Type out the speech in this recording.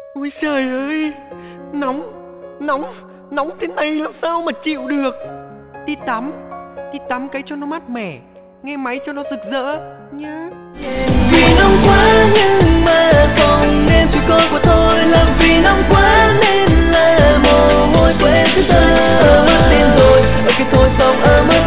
Ôi trời ơi, nóng, nóng, nóng thế này làm sao mà chịu được. Đi tắm cái cho nó mát mẻ, nghe máy cho nó rực rỡ nhá. Vì nóng quá nhưng mà không nên chỉ có của tôi, là vì nóng quá nên là mồ hôi quên thứ tơ. Ở mất tên rồi, ở cái thôi xong ở mất